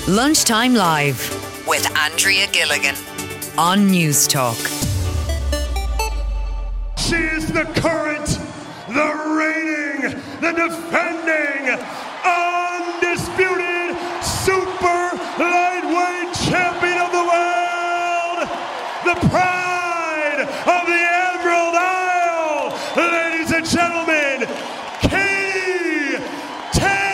Lunchtime Live with Andrea Gilligan on News Talk. She is the current, the reigning, the defending, undisputed super lightweight champion of the world, the pride of the Emerald Isle, ladies and gentlemen, Katie Taylor!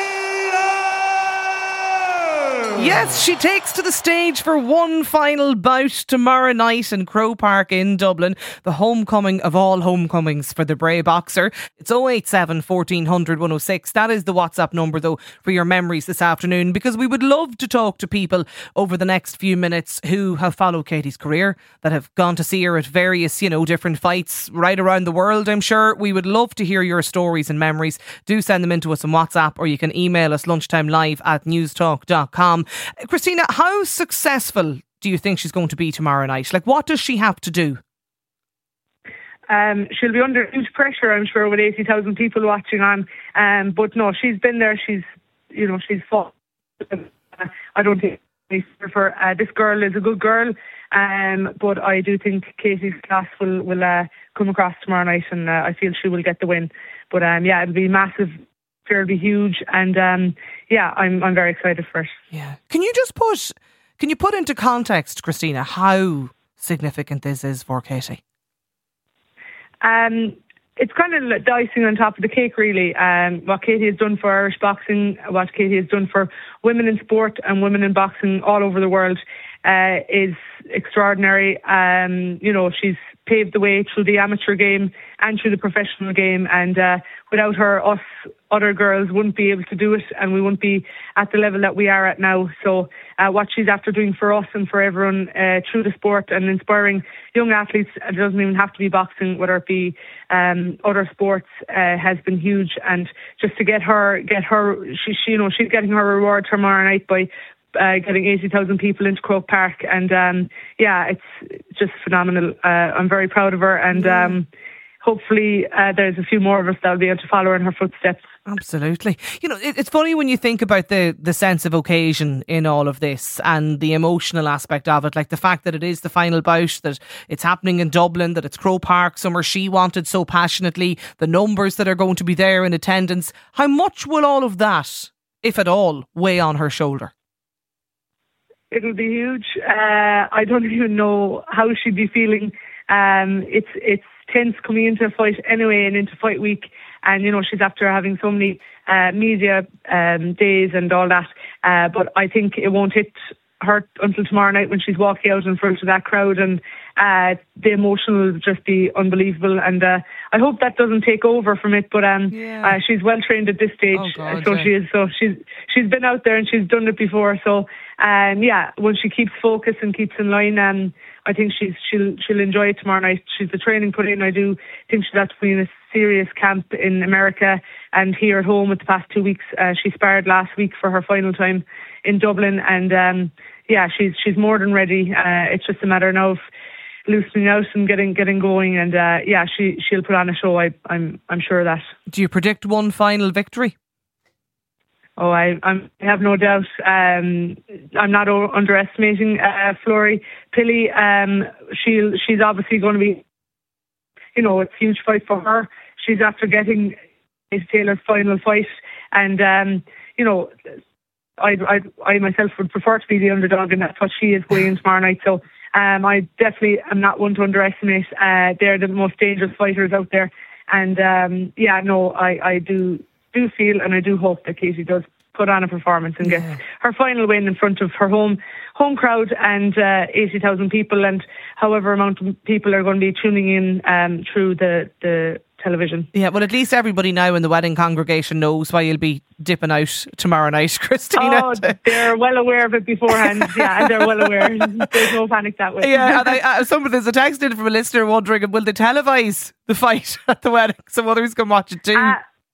Yes, she takes to the stage for one final bout tomorrow night in Croke Park in Dublin, the homecoming of all homecomings for the Bray boxer. It's 087 1400 106. That is the WhatsApp number, though, for your memories this afternoon, because we would love to talk to people over the next few minutes who have followed Katie's career, that have gone to see her at various, different fights right around the world, I'm sure. We would love to hear your stories and memories. Do send them into us on WhatsApp, or you can email us lunchtimelive@newstalk.com. Christina, how successful do you think she's going to be tomorrow night? Like, what does she have to do? She'll be under huge pressure, I'm sure, with 80,000 people watching on. But no, she's been there. She's fought. I don't think for this girl is a good girl. But I do think Katie's class will come across tomorrow night, and I feel she will get the win. But it'll be massive. It'll be huge, and I'm very excited for it. Yeah. Can you put into context, Christina, how significant this is for Katie? It's kind of the icing on top of the cake, really. What Katie has done for Irish boxing, what Katie has done for women in sport and women in boxing all over the world is extraordinary. She's paved the way through the amateur game and through the professional game, and without her, us other girls wouldn't be able to do it, and we wouldn't be at the level that we are at now. So what she's after doing for us and for everyone through the sport and inspiring young athletes, it doesn't even have to be boxing, whether it be other sports, has been huge. And just to get her, she's getting her reward tomorrow night by getting 80,000 people into Croke Park, and it's just phenomenal. I'm very proud of her, and hopefully there's a few more of us that will be able to follow her in her footsteps. Absolutely. It's funny when you think about the sense of occasion in all of this and the emotional aspect of it, like the fact that it is the final bout, that it's happening in Dublin, that it's Croke Park, somewhere she wanted so passionately, the numbers that are going to be there in attendance. How much will all of that, if at all, weigh on her shoulder? It'll be huge. I don't even know how she'd be feeling. It's tense coming into a fight anyway, and into fight week, and she's after having so many media days and all that. But I think it won't hit her until tomorrow night when she's walking out in front of that crowd, and the emotion will just be unbelievable. And I hope that doesn't take over from it. But she's well trained at this stage, she is. So she's been out there and she's done it before. So when she keeps focus and keeps in line, I think she'll enjoy it tomorrow night. She's the training put in. I do think she's had to be in a serious camp in America and here at home with the past 2 weeks. She sparred last week for her final time in Dublin, and she's more than ready. It's just a matter now of loosening out and getting going, and she'll put on a show. I'm sure of that. Do you predict one final victory? Oh, I have no doubt. I'm not underestimating Florrie Pilley. She's obviously going to be, it's a huge fight for her. She's after getting Taylor's final fight, and I myself would prefer to be the underdog, and that's what she is going in tomorrow night. So I definitely am not one to underestimate. They're the most dangerous fighters out there, and I do feel and I do hope that Katie does put on a performance and get her final win in front of her home crowd and 80,000 people, and however amount of people are going to be tuning in through the television. Yeah, well, at least everybody now in the wedding congregation knows why you'll be dipping out tomorrow night, Christina. Oh, they're well aware of it beforehand. Yeah, and they're well aware. There's no panic that way. Yeah, and there's a text in from a listener wondering, will they televise the fight at the wedding so others can watch it too?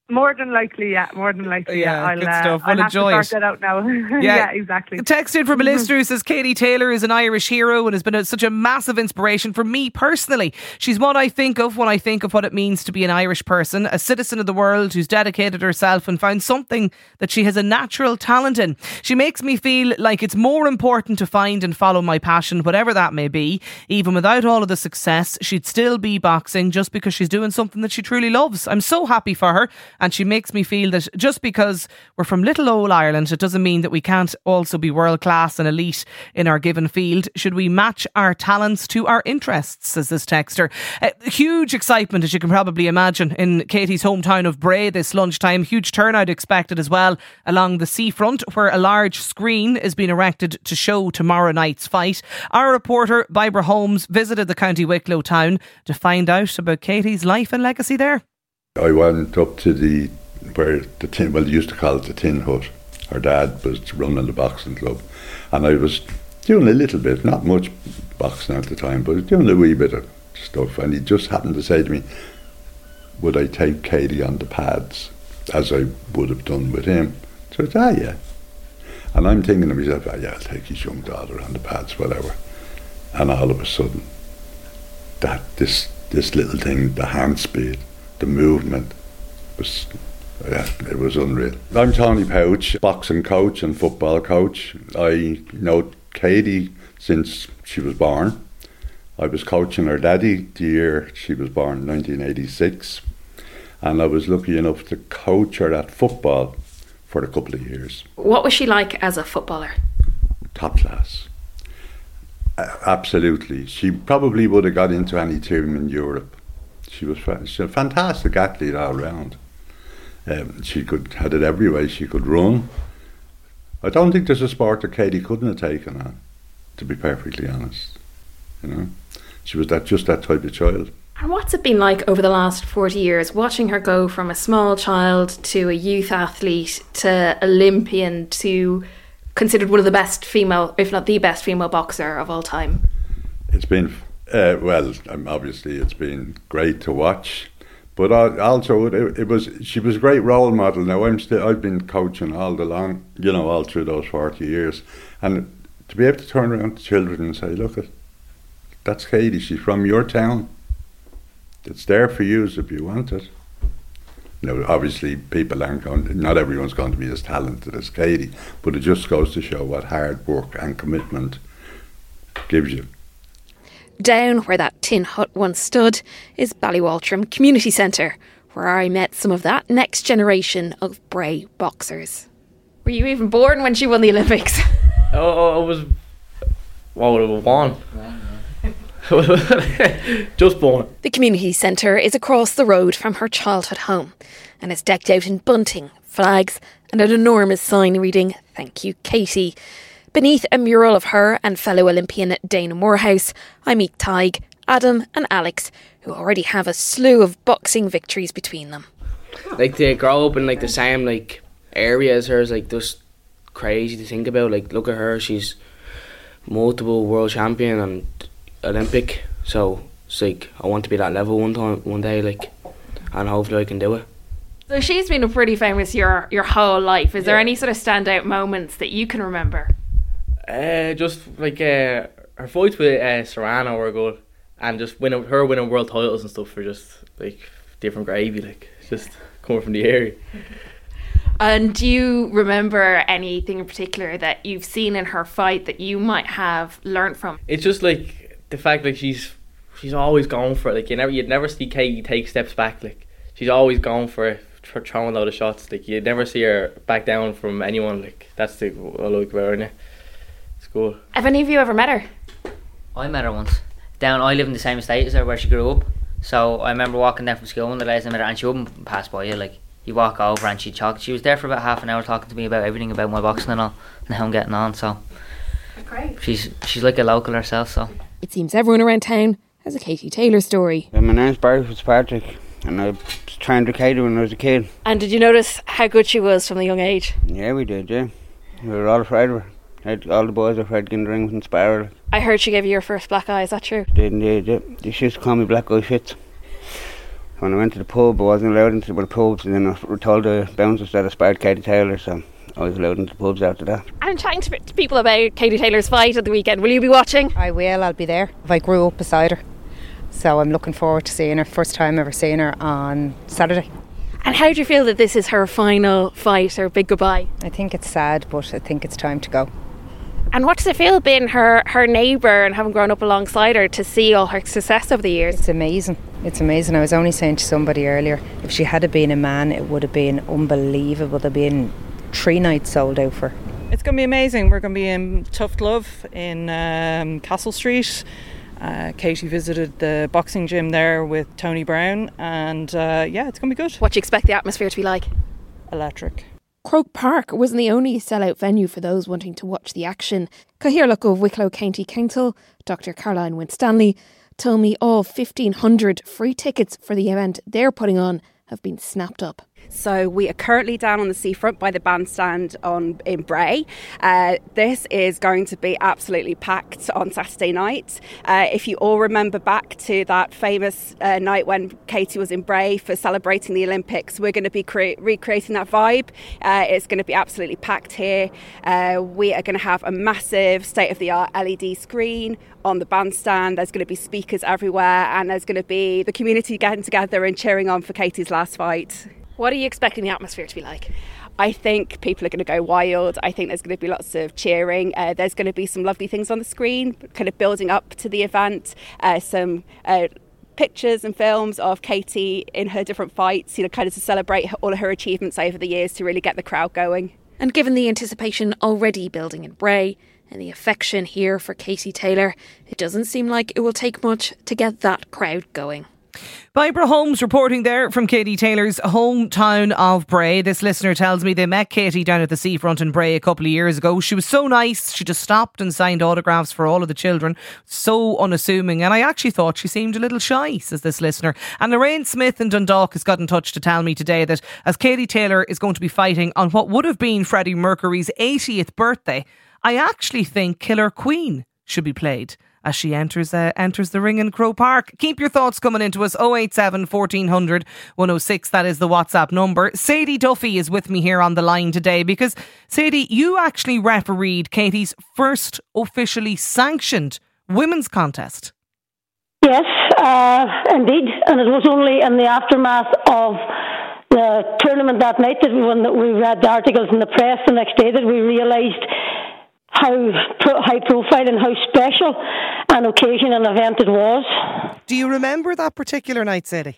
More than likely, yeah. Yeah, good stuff. I'll We'll have enjoy to it. sort that out now. Yeah. Yeah, exactly. Text in from a listener who says Katie Taylor is an Irish hero and has been such a massive inspiration for me personally. She's what I think of when I think of what it means to be an Irish person, a citizen of the world who's dedicated herself and found something that she has a natural talent in. She makes me feel like it's more important to find and follow my passion, whatever that may be. Even without all of the success, she'd still be boxing just because she's doing something that she truly loves. I'm so happy for her, and she makes me feel that just because we're from little old Ireland, it doesn't mean that we can't also be world class and elite in our given field. Should we match our talents to our interests, says this texter. Huge excitement, as you can probably imagine, in Katie's hometown of Bray this lunchtime. Huge turnout expected as well along the seafront, where a large screen is being erected to show tomorrow night's fight. Our reporter Barbara Holmes visited the County Wicklow town to find out about Katie's life and legacy there. I went up to where the tin, well, they used to call it the Tin Hut. Her dad was running the boxing club, and I was doing a little bit, not much boxing at the time, but I was doing a wee bit of stuff, and he just happened to say to me, would I take Katie on the pads, as I would have done with him? So I said, yeah. And I'm thinking to myself, yeah, I'll take his young daughter on the pads, whatever. And all of a sudden, this little thing, the hand speed, the movement, it was unreal. I'm Tony Pouch, boxing coach and football coach. I know Katie since she was born. I was coaching her daddy the year she was born, 1986. And I was lucky enough to coach her at football for a couple of years. What was she like as a footballer? Top class. Absolutely. She probably would have got into any team in Europe. She's a fantastic athlete all round. She had it every way. She could run. I don't think there's a sport that Katie couldn't have taken on, to be perfectly honest. You know, she was just that type of child. And what's it been like over the last 40 years, watching her go from a small child to a youth athlete to Olympian to considered one of the best female, if not the best female boxer of all time? It's been, obviously it's been great to watch. But also, she was a great role model. Now I've been coaching all through those 40 years, and to be able to turn around to children and say, "Look, that's Katie. She's from your town. It's there for you if you want it." Now, obviously, not everyone's going to be as talented as Katie, but it just goes to show what hard work and commitment gives you. Down where that tin hut once stood is Ballywaltrim Community Centre, where I met some of that next generation of Bray boxers. Were you even born when she won the Olympics? I was born. Just born. The community centre is across the road from her childhood home and is decked out in bunting, flags and an enormous sign reading "Thank you, Katie." Beneath a mural of her and fellow Olympian Dana Morehouse, I meet Tig, Adam and Alex, who already have a slew of boxing victories between them. Like, they grow up in the same area as her is just crazy to think about. Look at her, she's multiple world champion and Olympic, so it's I want to be that level one day, and hopefully I can do it. So she's been pretty famous your whole life. Is there any sort of standout moments that you can remember? Just her fights with Serrano were good, and just winning world titles and stuff were just different gravy, just coming from the area. And do you remember anything in particular that you've seen in her fight that you might have learnt from? It's just the fact she's always going for it. You'd never see Katie take steps back. She's always going for it, for throwing a lot of shots. You'd never see her back down from anyone. That's what I like about her. It's good. Have any of you ever met her? I met her once. I live in the same estate as her where she grew up. So I remember walking down from school one of the days I met her, and she wouldn't pass by you. You walk over and she'd talk. She was there for about half an hour talking to me about everything about my boxing and all, and how I'm getting on. So great. She's like a local herself. So it seems everyone around town has a Katie Taylor story. My name's Barry Fitzpatrick, and I trained with Katie when I was a kid. And did you notice how good she was from the young age? Yeah, we did, yeah. We were all afraid of her. All the boys were afraid to get in the ring and spar her. I heard she gave you your first black eye, is that true? Did indeed, yeah. She used to call me Black Eye Fitz. When I went to the pub, I wasn't allowed into the pubs, and then I was told the bouncers that I sparred Katie Taylor, so I was allowed into the pubs after that. I'm chatting to people about Katie Taylor's fight at the weekend. Will you be watching? I will, I'll be there. I grew up beside her, so I'm looking forward to seeing her. First time ever seeing her on Saturday. And how do you feel that this is her final fight, her big goodbye? I think it's sad, but I think it's time to go. And what does it feel being her neighbour and having grown up alongside her to see all her success over the years? It's amazing. It's amazing. I was only saying to somebody earlier, if she had been a man, it would have been unbelievable. There'd been 3 nights sold out for. It's going to be amazing. We're going to be in Tough Glove in Castle Street. Katie visited the boxing gym there with Tony Brown, and it's going to be good. What do you expect the atmosphere to be like? Electric. Croke Park wasn't the only sellout venue for those wanting to watch the action. Cathaoirleach of Wicklow County Council, Dr. Caroline Winstanley, told me all 1,500 free tickets for the event they're putting on have been snapped up. So we are currently down on the seafront by the bandstand in Bray. This is going to be absolutely packed on Saturday night. If you all remember back to that famous night when Katie was in Bray for celebrating the Olympics, we're going to be recreating that vibe. It's going to be absolutely packed here. We are going to have a massive state-of-the-art LED screen on the bandstand. There's going to be speakers everywhere, and there's going to be the community getting together and cheering on for Katie's last fight. What are you expecting the atmosphere to be like? I think people are going to go wild. I think there's going to be lots of cheering. There's going to be some lovely things on the screen, kind of building up to the event. Some pictures and films of Katie in her different fights, kind of to celebrate all of her achievements over the years to really get the crowd going. And given the anticipation already building in Bray and the affection here for Katie Taylor, it doesn't seem like it will take much to get that crowd going. Barbara Holmes reporting there from Katie Taylor's hometown of Bray. This listener tells me they met Katie down at the seafront in Bray a couple of years ago. She was so nice. She just stopped and signed autographs for all of the children. So unassuming. And I actually thought she seemed a little shy, says this listener. And Lorraine Smith in Dundalk has got in touch to tell me today that as Katie Taylor is going to be fighting on what would have been Freddie Mercury's 80th birthday, I actually think Killer Queen should be played as she enters the ring in Croke Park. Keep your thoughts coming into us, 087 1400 106. That is the WhatsApp number. Sadie Duffy is with me here on the line today because, Sadie, you actually refereed Katie's first officially sanctioned women's contest. Yes, indeed. And it was only in the aftermath of the tournament that night that we read the articles in the press the next day that we realised how high profile and how special an occasion and event it was. Do you remember that particular night, Sadie?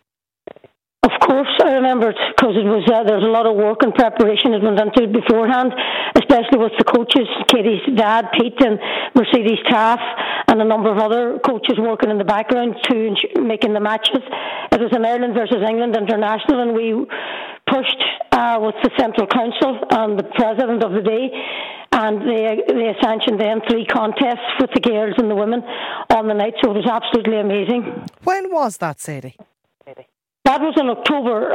Of course I remember it, because it was there's a lot of work and preparation that went into it beforehand, especially with the coaches, Katie's dad, Pete, and Mercedes Taff, and a number of other coaches working in the background to making the matches. It was an Ireland versus England international, and we pushed with the Central Council and the president of the day, and they sanctioned then 3 contests with the girls and the women on the night, so it was absolutely amazing. When was that, Sadie? That was in October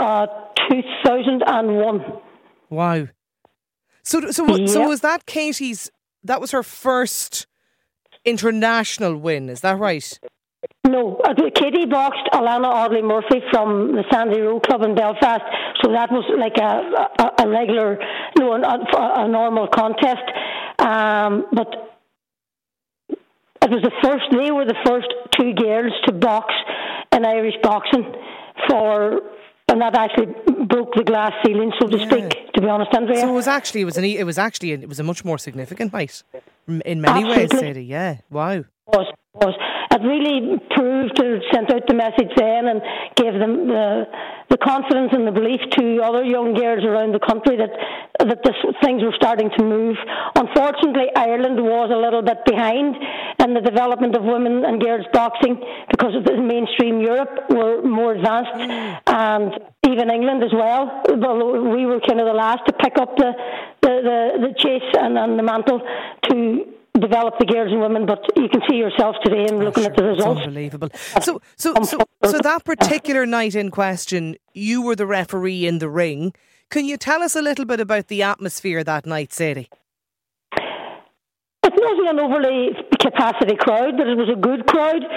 2001. Wow. So was that Katie's, that was her first international win, is that right? No, Katie boxed Alana Audley Murphy from the Sandy Row Club in Belfast, so that was like a regular, a normal contest. But it was they were the first 2 girls to box in Irish boxing and that actually broke the glass ceiling, so to speak, to be honest, Andrea. So it was a much more significant night in many ways, Sadie. Yeah, wow. It was. It really proved to sent out the message then and gave them the confidence and the belief to other young girls around the country that things were starting to move. Unfortunately, Ireland was a little bit behind in the development of women and girls boxing because of the mainstream Europe were more advanced, and even England as well. Although we were kind of the last to pick up the chase and the mantle to develop the girls and women, but you can see yourself today and looking at the results. Unbelievable. So that particular night in question, you were the referee in the ring. Can you tell us a little bit about the atmosphere that night, Sadie? It wasn't an overly capacity crowd, but it was a good crowd,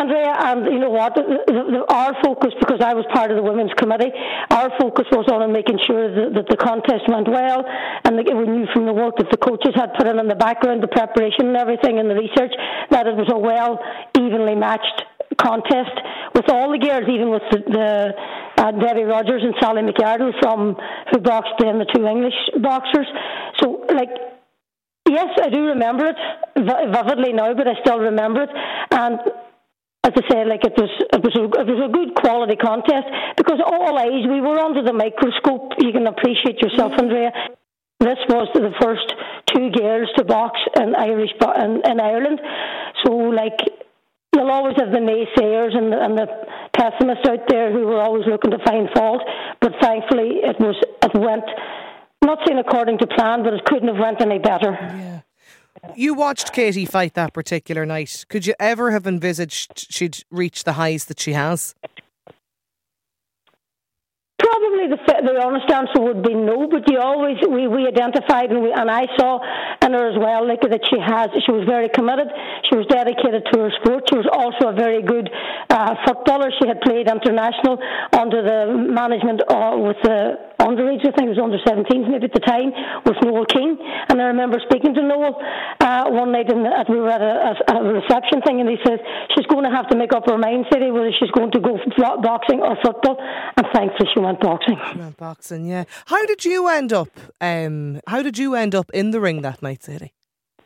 Andrea, and you know what? Our focus, because I was part of the women's committee, our focus was on making sure that the contest went well, and we knew from the work that the coaches had put in the background, the preparation and everything, and the research, that it was a well, evenly matched contest with all the girls, even with the Debbie Rogers and Sally McArdle who boxed in the two English boxers. So, yes, I do remember it vividly now, but I still remember it. And as I say, it was a good quality contest, because all eyes, we were under the microscope. You can appreciate yourself, Andrea. This was the first two girls to box in Ireland. So, you'll always have the naysayers and the pessimists out there who were always looking to find fault. But thankfully, it went, not saying according to plan, but it couldn't have went any better. Yeah. You watched Katie fight that particular night. Could you ever have envisaged she'd reach the highs that she has? Probably the honest answer would be no, but we identified and I saw in her as well that she was very committed, she was dedicated to her sport, she was also a very good footballer. She had played international under the management with the underage, I think it was under 17s maybe at the time, with Noel King. And I remember speaking to Noel one night we were at a reception thing, and he says she's going to have to make up her mind, Sadie, whether she's going to go boxing or football, and thankfully she went boxing. She went boxing, yeah. How did you end up in the ring that night, Sadie?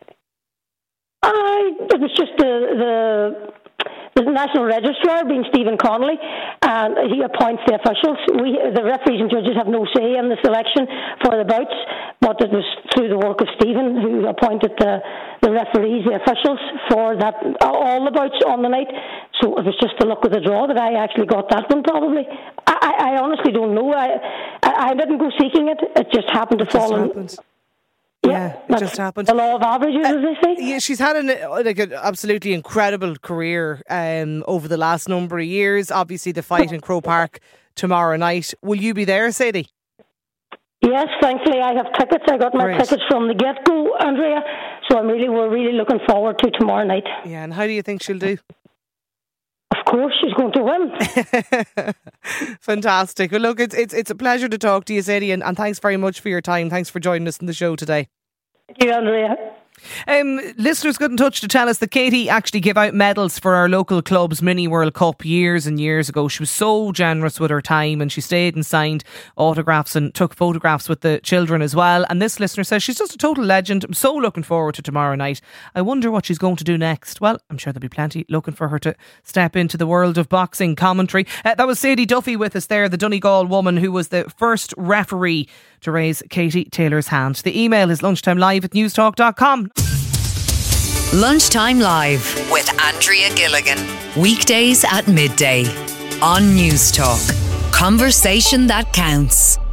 It was just the National Registrar, being Stephen Connolly, and he appoints the officials. The referees and judges have no say in the selection for the bouts, but it was through the work of Stephen who appointed the referees, the officials, for all the bouts on the night. So it was just the luck of the draw that I actually got that one, probably. I honestly don't know. I didn't go seeking it. It just happened to fall in. Yeah, it just happened. The law of averages, as they say. Yeah, she's had an absolutely incredible career over the last number of years. Obviously, the fight in Croke Park tomorrow night. Will you be there, Sadie? Yes, thankfully I have tickets. I got my tickets from the get-go, Andrea. So we're really looking forward to tomorrow night. Yeah, and how do you think she'll do? Of course, she's going to win. Fantastic. Well, look, it's a pleasure to talk to you, Sadie, and thanks very much for your time. Thanks for joining us on the show today. Thank you, Andrea. Listeners got in touch to tell us that Katie actually gave out medals for our local club's Mini World Cup years and years ago. She was so generous with her time, and she stayed and signed autographs and took photographs with the children as well. And this listener says she's just a total legend. I'm so looking forward to tomorrow night. I wonder what she's going to do next. Well, I'm sure there'll be plenty looking for her to step into the world of boxing commentary. That was Sadie Duffy with us there, the Donegal woman who was the first referee to raise Katie Taylor's hand. The email is lunchtimelive@newstalk.com. Lunchtime Live with Andrea Gilligan. Weekdays at midday on Newstalk. Conversation that counts.